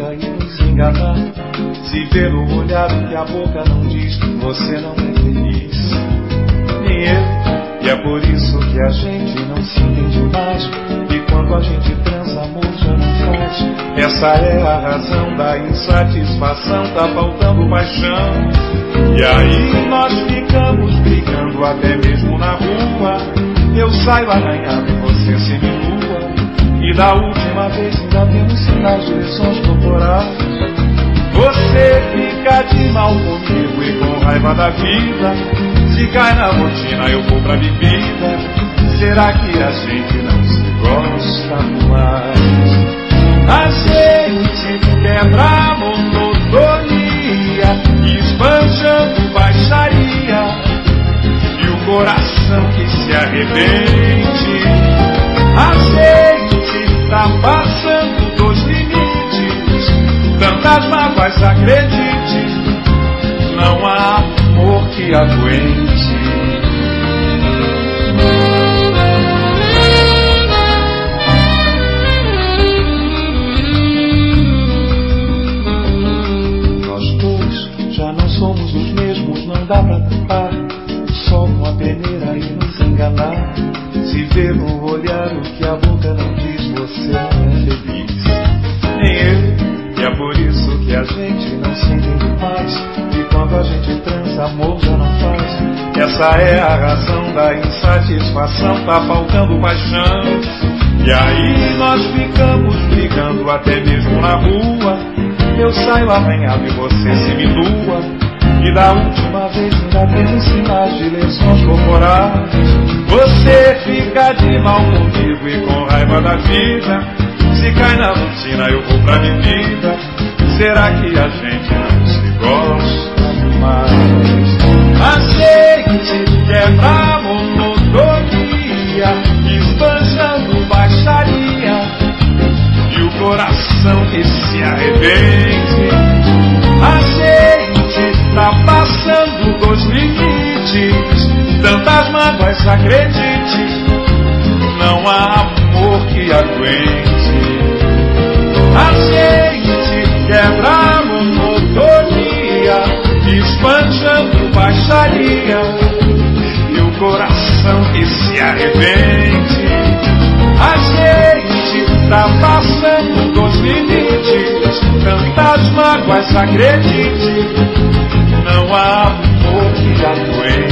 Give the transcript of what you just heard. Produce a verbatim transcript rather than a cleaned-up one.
maneira e nos enganar. Se vê no olhar o que a boca não diz, você não é feliz, nem eu. E é por isso que a gente não se entende mais. E quando a gente transa, amor já não faz. Essa é a razão da insatisfação, tá faltando paixão. E aí nós ficamos brigando até mesmo na rua. Eu saio arranhado e você seminua. E da última vez ainda temos sinais de lesões corporais. Você fica de mal comigo e com raiva da vida. Se cai na rotina eu vou pra bebida. Será que a gente não se gosta mais? A gente quebra a monotonia, esbanjando baixaria. E o coração que se arrebente. A gente tá passando dos limites. Tantas mágoas, acredite, não há amor que aguente. Nós dois já não somos os mesmos, não dá pra tapar só uma peneira e nos enganar. Se vê no olhar o que a boca não diz, você não é feliz, nem eu. E é por isso que a gente não se entende mais. E quando a gente transa, amor já não faz. Essa é a razão da insatisfação, tá faltando paixão. E aí nós ficamos brigando até mesmo na rua. Eu saio arranhado e você seminua. E da última vez ainda temos sinais de lesões corporais. Você fica de mal comigo e com raiva da vida. Se cai na rotina eu vou pra bebida. Será que a gente não se gosta mais? A gente quebra a monotonia, esbanjando baixaria. E o coração que se arrebente. A gente tá passando dos limites. Tantas mágoas, acredite, não há amor que aguente. A gente quebra a monotonia, esbanjando baixaria. E o coração que se arrebente. A gente tá passando dos limites. Tantas mágoas, acredite, não há amor que aguente.